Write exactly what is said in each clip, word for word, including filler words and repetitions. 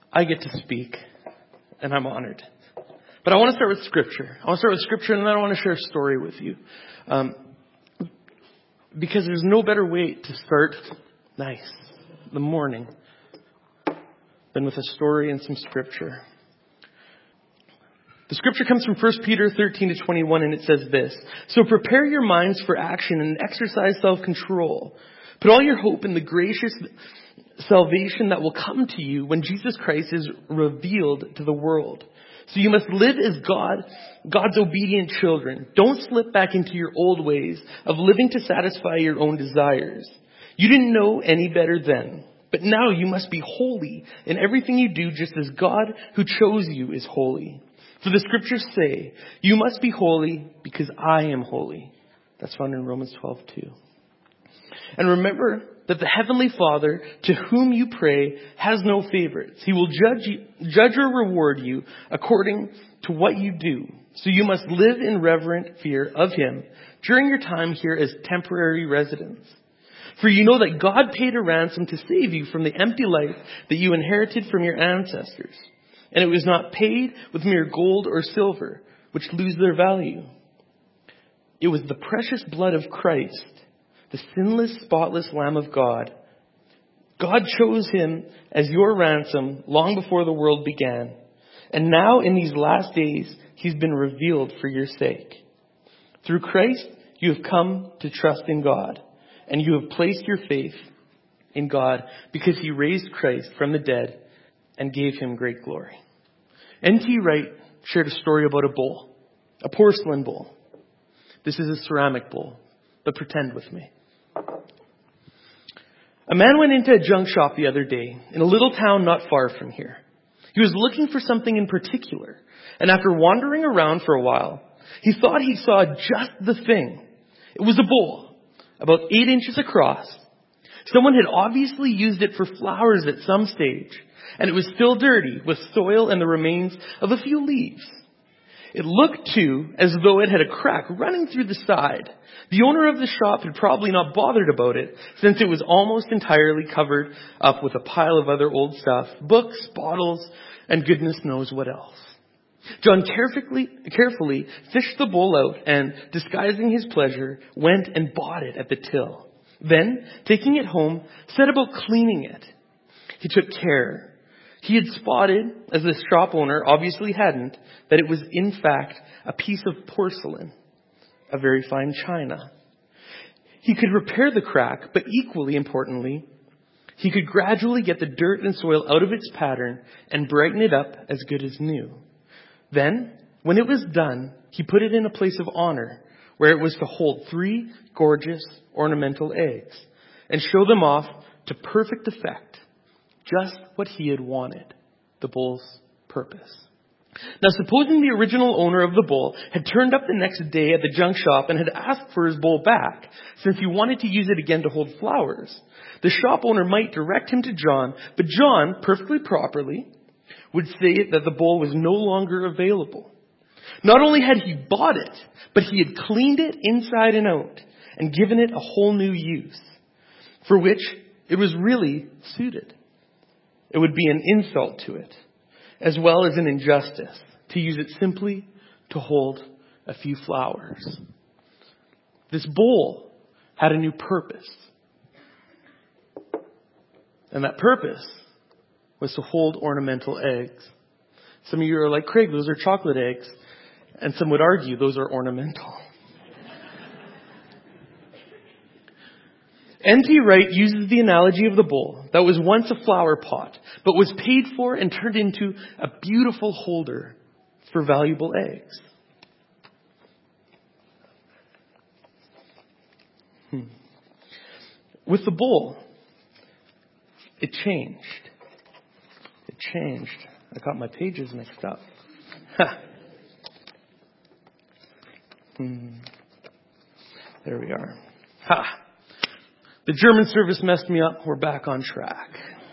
I get to speak, and I'm honored. But I want to start with Scripture. I want to start with Scripture, and then I want to share a story with you. Um, because there's no better way to start nice the morning than with a story and some Scripture. The Scripture comes from First Peter thirteen to twenty-one, and it says this: "So prepare your minds for action and exercise self-control. Put all your hope in the gracious salvation that will come to you when Jesus Christ is revealed to the world. So you must live as God, God's obedient children. Don't slip back into your old ways of living to satisfy your own desires. You didn't know any better then, but now you must be holy in everything you do, just as God who chose you is holy. For the Scriptures say, you must be holy because I am holy." That's found in Romans twelve two. "And remember that the Heavenly Father, to whom you pray, has no favorites. He will judge you, judge or reward you according to what you do. So you must live in reverent fear of Him during your time here as temporary residents. For you know that God paid a ransom to save you from the empty life that you inherited from your ancestors. And it was not paid with mere gold or silver, which lose their value. It was the precious blood of Christ, the sinless, spotless Lamb of God. God chose Him as your ransom long before the world began. And now in these last days, He's been revealed for your sake. Through Christ, you have come to trust in God. And you have placed your faith in God because He raised Christ from the dead and gave Him great glory." N T Wright shared a story about a bowl, a porcelain bowl. This is a ceramic bowl, but pretend with me. "A man went into a junk shop the other day in a little town not far from here. He was looking for something in particular, and after wandering around for a while, he thought he saw just the thing. It was a bowl, about eight inches across. Someone had obviously used it for flowers at some stage, and it was still dirty with soil and the remains of a few leaves. It looked, too, as though it had a crack running through the side. The owner of the shop had probably not bothered about it, since it was almost entirely covered up with a pile of other old stuff, books, bottles, and goodness knows what else. John carefully, carefully fished the bowl out and, disguising his pleasure, went and bought it at the till. Then, taking it home, set about cleaning it. He took care. He had spotted, as the shop owner obviously hadn't, that it was in fact a piece of porcelain, a very fine china. He could repair the crack, but equally importantly, he could gradually get the dirt and soil out of its pattern and brighten it up as good as new. Then, when it was done, he put it in a place of honor, where it was to hold three gorgeous ornamental eggs and show them off to perfect effect. Just what he had wanted, the bowl's purpose. Now, supposing the original owner of the bowl had turned up the next day at the junk shop and had asked for his bowl back, since he wanted to use it again to hold flowers, the shop owner might direct him to John, but John, perfectly properly, would say that the bowl was no longer available. Not only had he bought it, but he had cleaned it inside and out and given it a whole new use, for which it was really suited. It would be an insult to it, as well as an injustice, to use it simply to hold a few flowers. This bowl had a new purpose. And that purpose was to hold ornamental eggs. Some of you are like, Craig, those are chocolate eggs. And some would argue those are ornamental. N T Wright uses the analogy of the bowl that was once a flower pot, but was paid for and turned into a beautiful holder for valuable eggs. Hmm. With the bowl, it changed. It changed. I got my pages mixed up. hmm. There we are. Ha! The German service messed me up. We're back on track.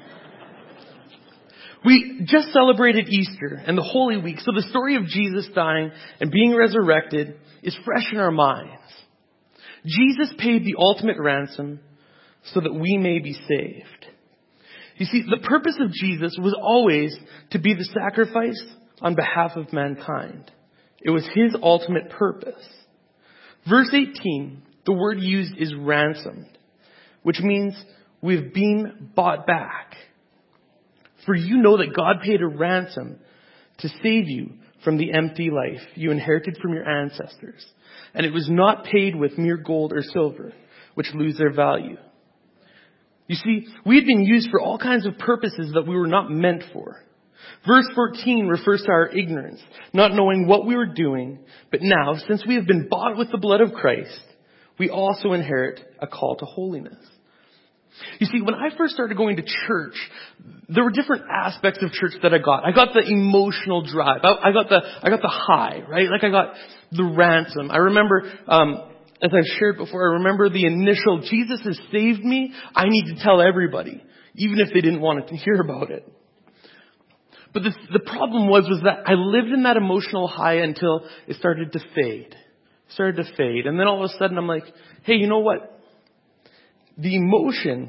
We just celebrated Easter and the Holy Week, so the story of Jesus dying and being resurrected is fresh in our minds. Jesus paid the ultimate ransom so that we may be saved. You see, the purpose of Jesus was always to be the sacrifice on behalf of mankind. It was his ultimate purpose. Verse eighteen, the word used is ransomed, which means we've been bought back. For you know that God paid a ransom to save you from the empty life you inherited from your ancestors. And it was not paid with mere gold or silver, which lose their value. You see, we had been used for all kinds of purposes that we were not meant for. Verse fourteen refers to our ignorance, not knowing what we were doing. But now, since we have been bought with the blood of Christ, we also inherit a call to holiness. You see, when I first started going to church, there were different aspects of church that I got. I got the emotional drive. I, I got the I got the high, right? Like I got the ransom. I remember, um, as I've shared before, I remember the initial, Jesus has saved me. I need to tell everybody, even if they didn't want to hear about it. But the, the problem was, was that I lived in that emotional high until it started to fade. It started to fade. And then all of a sudden I'm like, hey, you know what? The emotion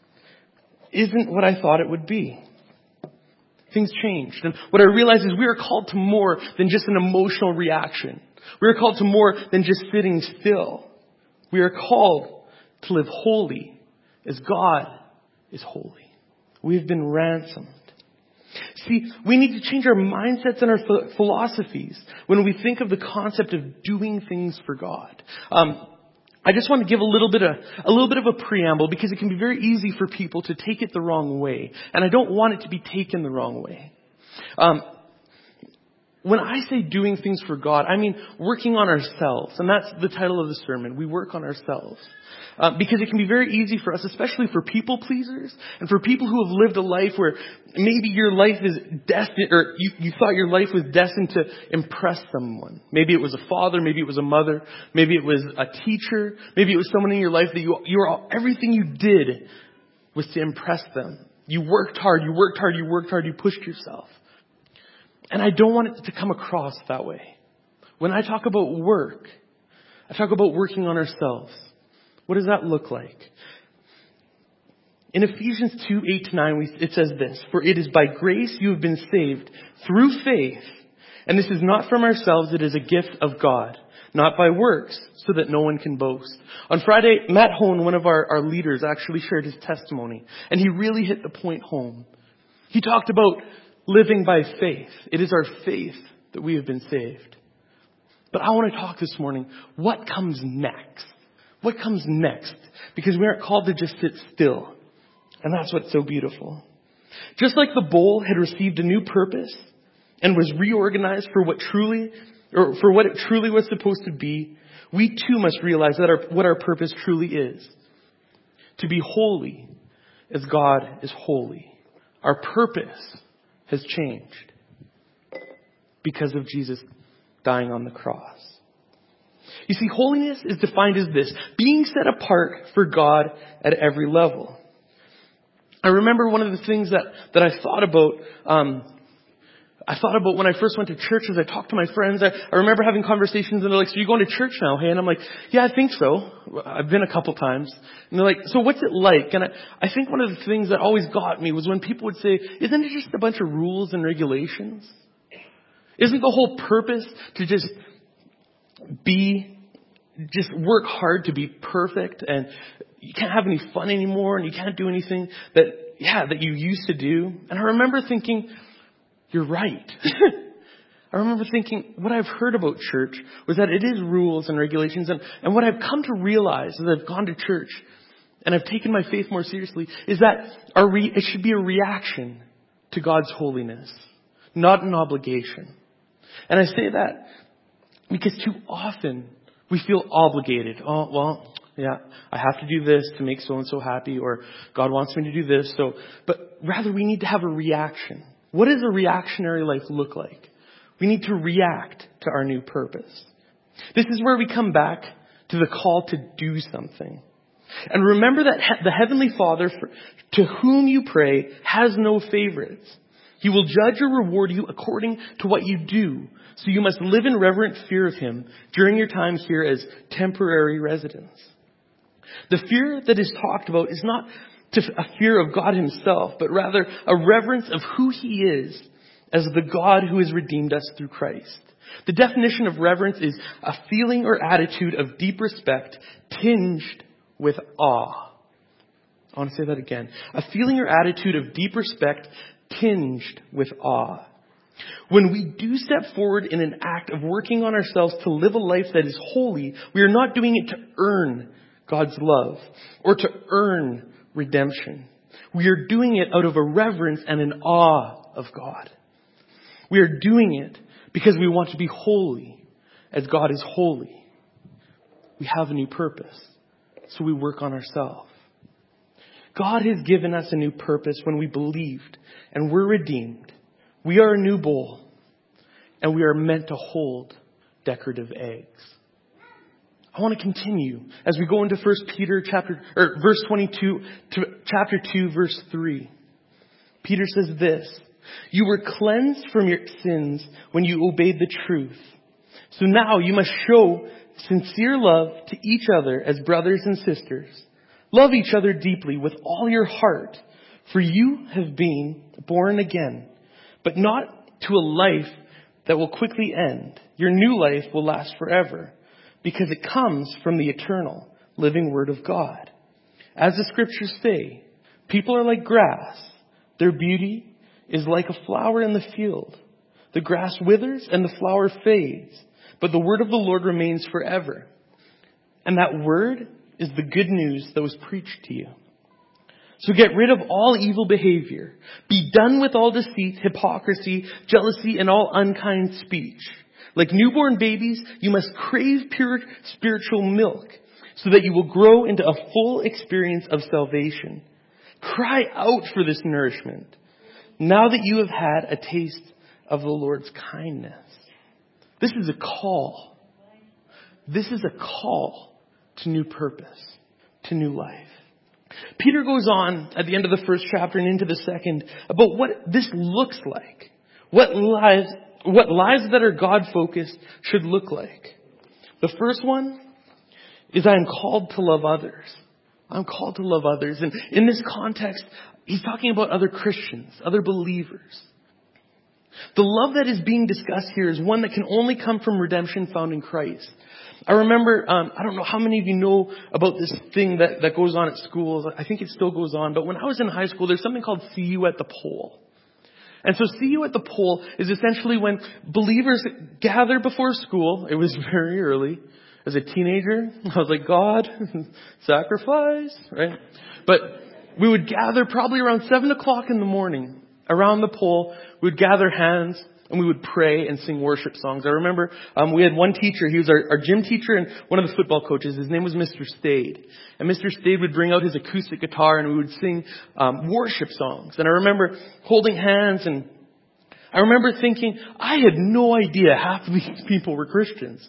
isn't what I thought it would be. Things changed. And what I realized is we are called to more than just an emotional reaction. We are called to more than just sitting still. We are called to live holy as God is holy. We have been ransomed. See, we need to change our mindsets and our philosophies when we think of the concept of doing things for God. Um, I just want to give a little bit of a little bit of a preamble because it can be very easy for people to take it the wrong way, and I don't want it to be taken the wrong way. Um, when I say doing things for God, I mean working on ourselves, and that's the title of the sermon. We work on ourselves. Uh, because it can be very easy for us, especially for people pleasers and for people who have lived a life where maybe your life is destined, or you, you thought your life was destined to impress someone. Maybe it was a father, maybe it was a mother, maybe it was a teacher, maybe it was someone in your life that you, you were all, everything you did was to impress them. You worked hard, you worked hard, you worked hard, you pushed yourself. And I don't want it to come across that way. When I talk about work, I talk about working on ourselves. What does that look like? In Ephesians two, eight to nine, we, it says this, "For it is by grace you have been saved through faith, and this is not from ourselves, it is a gift of God, not by works, so that no one can boast." On Friday, Matt Hone, one of our, our leaders, actually shared his testimony, and he really hit the point home. He talked about living by faith. It is our faith that we have been saved. But I want to talk this morning, what comes next? What comes next? Because we aren't called to just sit still. And that's what's so beautiful. Just like the bowl had received a new purpose and was reorganized for what truly, or for what it truly was supposed to be, we too must realize that our, what our purpose truly is. To be holy as God is holy. Our purpose has changed because of Jesus dying on the cross. You see, holiness is defined as this, being set apart for God at every level. I remember one of the things that, that I thought about, um, I thought about when I first went to church as I talked to my friends. I, I remember having conversations and they're like, "So you're going to church now, hey?" And I'm like, "Yeah, I think so. I've been a couple times." And they're like, "So what's it like?" And I, I think one of the things that always got me was when people would say, "Isn't it just a bunch of rules and regulations? Isn't the whole purpose to just be Just work hard to be perfect, and you can't have any fun anymore, and you can't do anything that, yeah, that you used to do?" And I remember thinking, you're right. I remember thinking what I've heard about church was that it is rules and regulations, and, and what I've come to realize as I've gone to church and I've taken my faith more seriously is that our re- it should be a reaction to God's holiness, not an obligation. And I say that because too often we feel obligated. Oh, well, yeah, I have to do this to make so-and-so happy, or God wants me to do this. So, but rather we need to have a reaction. What does a reactionary life look like? We need to react to our new purpose. This is where we come back to the call to do something. And remember that he- the Heavenly Father, for, to whom you pray, has no favorites. He will judge or reward you according to what you do. So you must live in reverent fear of Him during your time here as temporary residents. The fear that is talked about is not to a fear of God himself, but rather a reverence of who he is as the God who has redeemed us through Christ. The definition of reverence is a feeling or attitude of deep respect tinged with awe. I want to say that again. A feeling or attitude of deep respect tinged with awe. When we do step forward in an act of working on ourselves to live a life that is holy, we are not doing it to earn God's love or to earn redemption. We are doing it out of a reverence and an awe of God. We are doing it because we want to be holy as God is holy. We have a new purpose, so we work on ourselves. God has given us a new purpose when we believed and we're redeemed. We are a new bowl, and we are meant to hold decorative eggs. I want to continue as we go into First Peter chapter or verse twenty-two to chapter two, verse three. Peter says this: "You were cleansed from your sins when you obeyed the truth. So now you must show sincere love to each other as brothers and sisters. Love each other deeply with all your heart, for you have been born again, but not to a life that will quickly end. Your new life will last forever, because it comes from the eternal, living Word of God. As the Scriptures say, people are like grass. Their beauty is like a flower in the field. The grass withers and the flower fades, but the word of the Lord remains forever." And that word is the good news that was preached to you. So get rid of all evil behavior. Be done with all deceit, hypocrisy, jealousy, and all unkind speech. Like newborn babies, you must crave pure spiritual milk so that you will grow into a full experience of salvation. Cry out for this nourishment now that you have had a taste of the Lord's kindness. This is a call. This is a call to new purpose, to new life. Peter goes on at the end of the first chapter and into the second about what this looks like. What lives, what lives that are God-focused should look like. The first one is I am called to love others. I'm called to love others. And in this context, he's talking about other Christians, other believers. The love that is being discussed here is one that can only come from redemption found in Christ. I remember, um, I don't know how many of you know about this thing that, that goes on at schools. I think it still goes on. But when I was in high school, there's something called See You at the Pole. And so See You at the Pole is essentially when believers gather before school. It was very early. As a teenager, I was like, God, sacrifice, right? But we would gather probably around seven o'clock in the morning around the pole. We would gather hands and we would pray and sing worship songs. I remember um, we had one teacher. He was our, our gym teacher and one of the football coaches. His name was Mister Stade. And Mister Stade would bring out his acoustic guitar and we would sing um, worship songs. And I remember holding hands, and I remember thinking, I had no idea half of these people were Christians.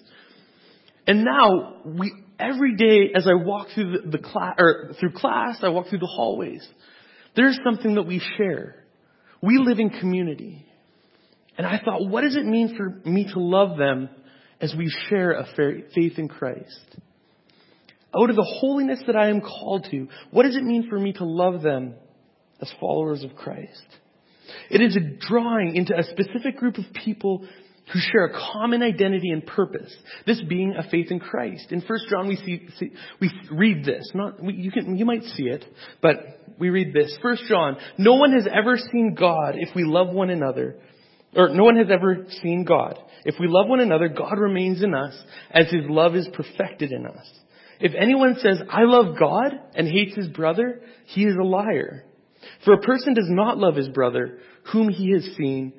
And now, we every day as I walk through the, the class, or through class, I walk through the hallways, there's something that we share. We live in community. And I thought, what does it mean for me to love them as we share a faith in Christ? Out of the holiness that I am called to, what does it mean for me to love them as followers of Christ? It is a drawing into a specific group of people who share a common identity and purpose. This being a faith in Christ. In First John, we see, see we read this. Not we, you can you might see it, but we read this. First John: No one has ever seen God if we love one another, or no one has ever seen God. If we love one another, God remains in us, as His love is perfected in us. If anyone says, "I love God," and hates his brother, he is a liar. For a person does not love his brother, whom he has seen.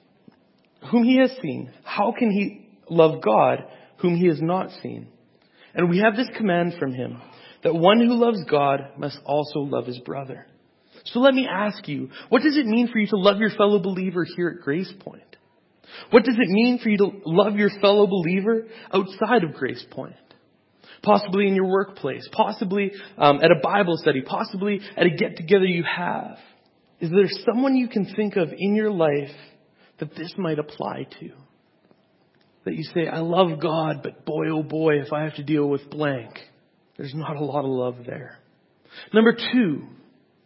Whom he has seen, how can he love God whom he has not seen? And we have this command from him, that one who loves God must also love his brother. So let me ask you, what does it mean for you to love your fellow believer here at Grace Point? What does it mean for you to love your fellow believer outside of Grace Point? Possibly in your workplace, possibly um, at a Bible study, possibly at a get-together you have. Is there someone you can think of in your life that this might apply to? That you say, I love God, but boy, oh boy, if I have to deal with blank, there's not a lot of love there. Number two,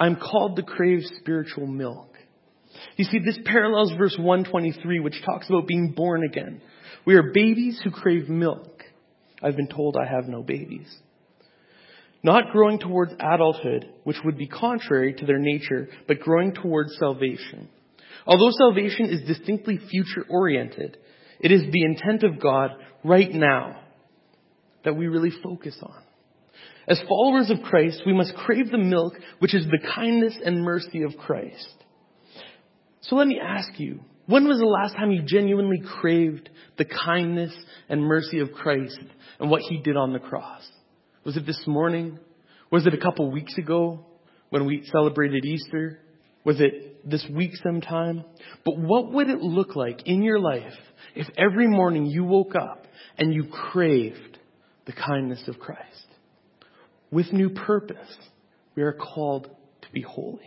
I'm called to crave spiritual milk. You see, this parallels verse one twenty-three, which talks about being born again. We are babies who crave milk. I've been told I have no babies. Not growing towards adulthood, which would be contrary to their nature, but growing towards salvation. Although salvation is distinctly future-oriented, it is the intent of God right now that we really focus on. As followers of Christ, we must crave the milk, which is the kindness and mercy of Christ. So let me ask you, when was the last time you genuinely craved the kindness and mercy of Christ and what He did on the cross? Was it this morning? Was it a couple weeks ago when we celebrated Easter? Was it this week sometime? But what would it look like in your life if every morning you woke up and you craved the kindness of Christ? With new purpose, we are called to be holy.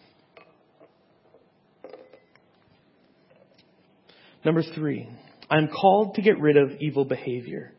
Number three, I'm called to get rid of evil behavior.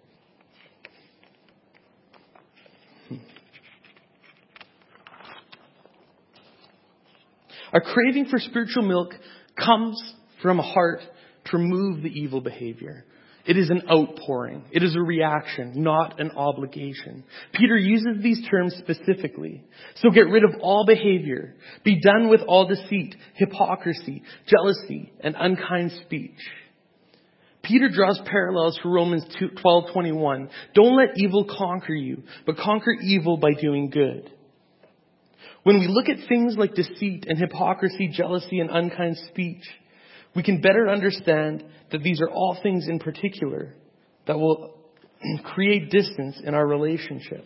Our craving for spiritual milk comes from a heart to remove the evil behavior. It is an outpouring. It is a reaction, not an obligation. Peter uses these terms specifically. So get rid of all behavior. Be done with all deceit, hypocrisy, jealousy, and unkind speech. Peter draws parallels for Romans twelve twenty-one. Don't let evil conquer you, but conquer evil by doing good. When we look at things like deceit and hypocrisy, jealousy, and unkind speech, we can better understand that these are all things in particular that will create distance in our relationship.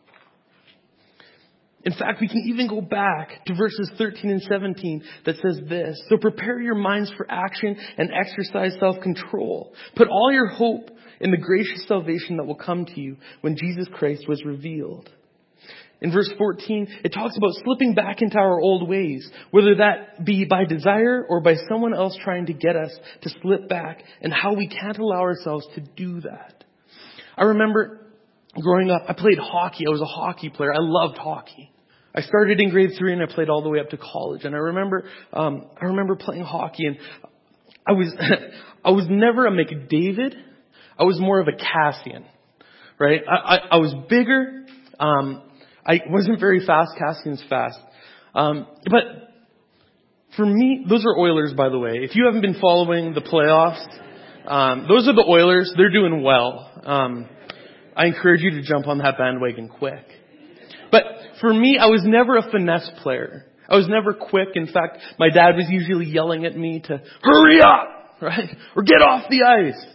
In fact, we can even go back to verses thirteen and seventeen that says this. So prepare your minds for action and exercise self-control. Put all your hope in the gracious salvation that will come to you when Jesus Christ was revealed. In verse fourteen, it talks about slipping back into our old ways, whether that be by desire or by someone else trying to get us to slip back, and how we can't allow ourselves to do that. I remember growing up, I played hockey. I was a hockey player. I loved hockey. I started in grade three and I played all the way up to college. And I remember, um, I remember playing hockey, and I was, I was never a McDavid. I was more of a Cassian, right? I, I, I was bigger. Um, I wasn't very fast. Cassian's fast. Um, but for me, those are Oilers, by the way. If you haven't been following the playoffs, um, those are the Oilers. They're doing well. Um, I encourage you to jump on that bandwagon quick. But for me, I was never a finesse player. I was never quick. In fact, my dad was usually yelling at me to hurry up, right? Or get off the ice.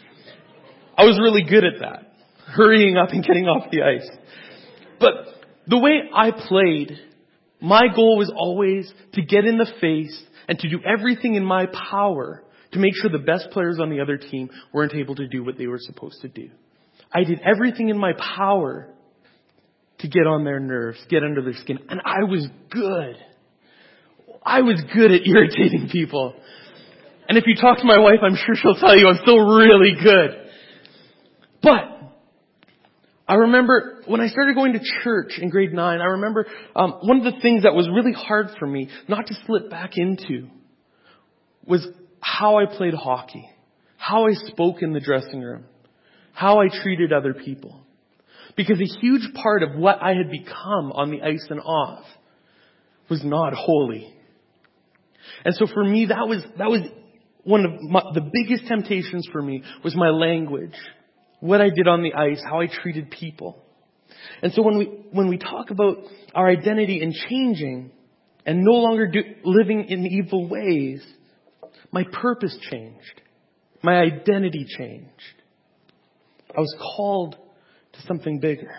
I was really good at that. Hurrying up and getting off the ice. But the way I played, my goal was always to get in the face and to do everything in my power to make sure the best players on the other team weren't able to do what they were supposed to do. I did everything in my power to get on their nerves, get under their skin. And I was good. I was good at irritating people. And if you talk to my wife, I'm sure she'll tell you I'm still really good. But I remember when I started going to church in grade nine, I remember um, one of the things that was really hard for me not to slip back into was how I played hockey, how I spoke in the dressing room, how I treated other people. Because a huge part of what I had become on the ice and off was not holy. And so for me, that was that was one of my, the biggest temptations for me was my language, what I did on the ice, how I treated people. And so when we when we talk about our identity and changing and no longer do, living in evil ways, my purpose changed. My identity changed. I was called to something bigger.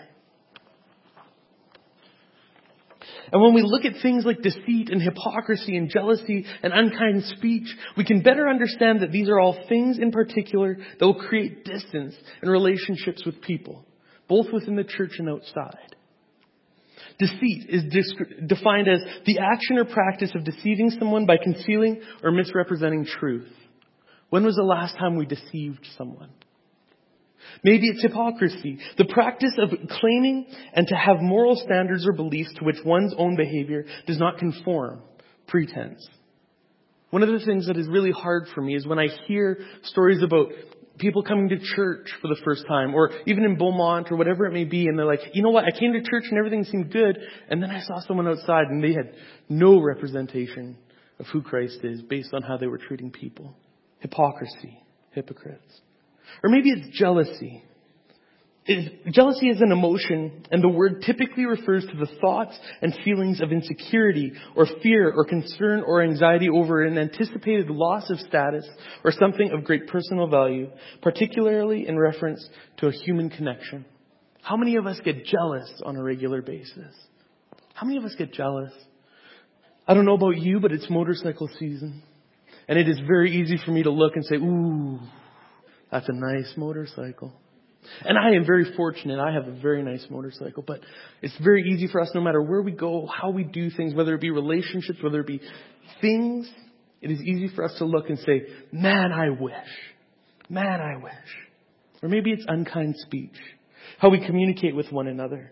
And when we look at things like deceit and hypocrisy and jealousy and unkind speech, we can better understand that these are all things in particular that will create distance in relationships with people, both within the church and outside. Deceit is disc- defined as the action or practice of deceiving someone by concealing or misrepresenting truth. When was the last time we deceived someone? Maybe it's hypocrisy, the practice of claiming and to have moral standards or beliefs to which one's own behavior does not conform. Pretense. One of the things that is really hard for me is when I hear stories about people coming to church for the first time, or even in Beaumont or whatever it may be, and they're like, you know what, I came to church and everything seemed good, and then I saw someone outside and they had no representation of who Christ is based on how they were treating people. Hypocrisy. Hypocrites. Or maybe it's jealousy. It, jealousy is an emotion, and the word typically refers to the thoughts and feelings of insecurity or fear or concern or anxiety over an anticipated loss of status or something of great personal value, particularly in reference to a human connection. How many of us get jealous on a regular basis? How many of us get jealous? I don't know about you, but it's motorcycle season. And it is very easy for me to look and say, ooh, that's a nice motorcycle. And I am very fortunate. I have a very nice motorcycle. But it's very easy for us, no matter where we go, how we do things, whether it be relationships, whether it be things, it is easy for us to look and say, man, I wish. Man, I wish. Or maybe it's unkind speech. How we communicate with one another.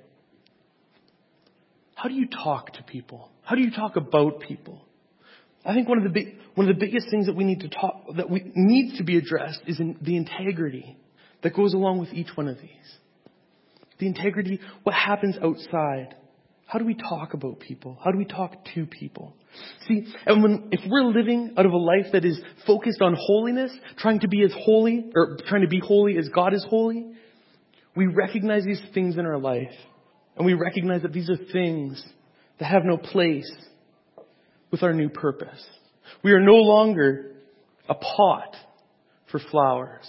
How do you talk to people? How do you talk about people? I think one of the big, one of the biggest things that we need to talk, that we needs to be addressed is in the integrity that goes along with each one of these. The integrity, what happens outside. How do we talk about people? How do we talk to people? See, and when, if we're living out of a life that is focused on holiness, trying to be as holy, or trying to be holy as God is holy, we recognize these things in our life. And we recognize that these are things that have no place with our new purpose. We are no longer a pot for flowers.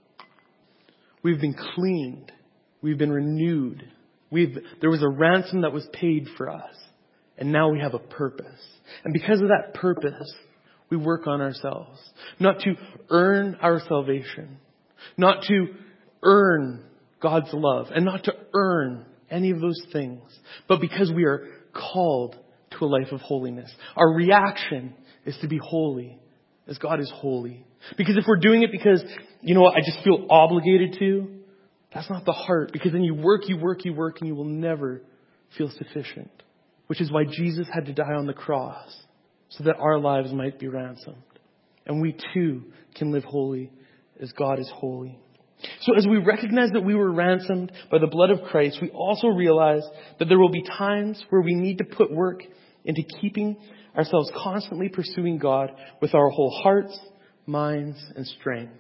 We've been cleaned. We've been renewed. We've, there was a ransom that was paid for us. And now we have a purpose. And because of that purpose, we work on ourselves. Not to earn our salvation. Not to earn God's love. And not to earn any of those things. But because we are called to a life of holiness. Our reaction is to be holy as God is holy. Because if we're doing it because, you know what, I just feel obligated to, that's not the heart. Because then you work, you work, you work, and you will never feel sufficient. Which is why Jesus had to die on the cross, so that our lives might be ransomed. And we too can live holy as God is holy. So as we recognize that we were ransomed by the blood of Christ, we also realize that there will be times where we need to put work into keeping ourselves constantly pursuing God with our whole hearts, minds, and strength.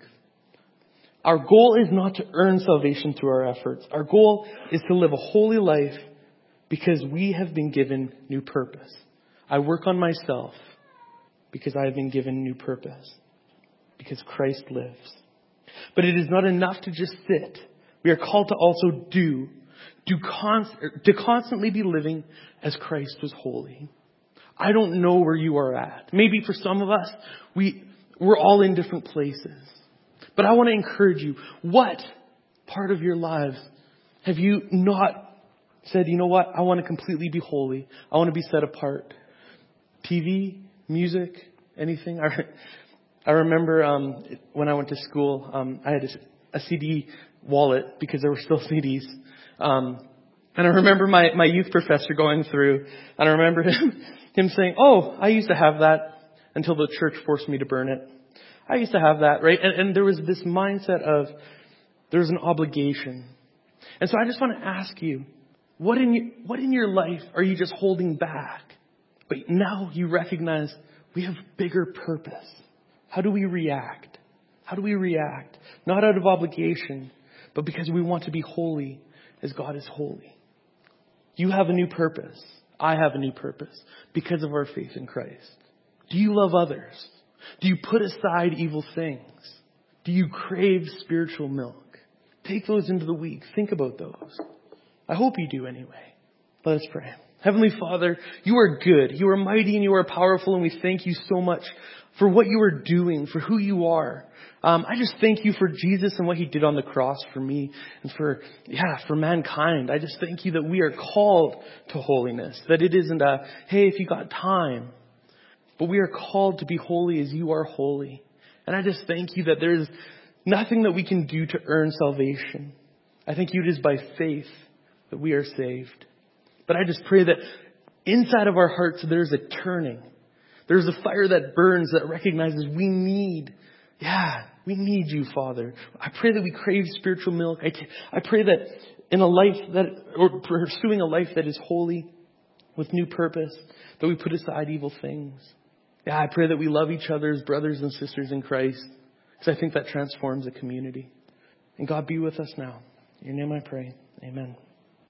Our goal is not to earn salvation through our efforts. Our goal is to live a holy life because we have been given new purpose. I work on myself because I have been given new purpose. Because Christ lives. But it is not enough to just sit. We are called to also do. Do const- to constantly be living as Christ was holy. I don't know where you are at. Maybe for some of us, we, we're all in different places. But I want to encourage you. What part of your lives have you not said, you know what, I want to completely be holy. I want to be set apart. T V, music, anything? I, I remember um, when I went to school, um, I had a, a C D wallet because there were still C Ds. Um, and I remember my, my youth professor going through, and I remember him, him saying, oh, I used to have that until the church forced me to burn it. I used to have that, right? And, and there was this mindset of there's an obligation. And so I just want to ask you, what in your, what in your life are you just holding back? But now you recognize we have bigger purpose. How do we react? How do we react? Not out of obligation, but because we want to be holy as God is holy. You have a new purpose. I have a new purpose because of our faith in Christ. Do you love others? Do you put aside evil things? Do you crave spiritual milk? Take those into the week. Think about those. I hope you do anyway. Let us pray. Heavenly Father, you are good. You are mighty and you are powerful, and we thank you so much for what you are doing, for who you are. Um, I just thank you for Jesus and what he did on the cross for me and for, yeah, for mankind. I just thank you that we are called to holiness, that it isn't a, hey, if you got time, but we are called to be holy as you are holy. And I just thank you that there's Nothing that we can do to earn salvation. I think it is by faith that we are saved. But I just pray that inside of our hearts there's a turning. There's a fire that burns that recognizes we need, yeah, we need you, Father. I pray that we crave spiritual milk. I, I pray that in a life that, or pursuing a life that is holy with new purpose, that we put aside evil things. Yeah, I pray that we love each other as brothers and sisters in Christ, because I think that transforms a community. And God, be with us now. In your name I pray. Amen.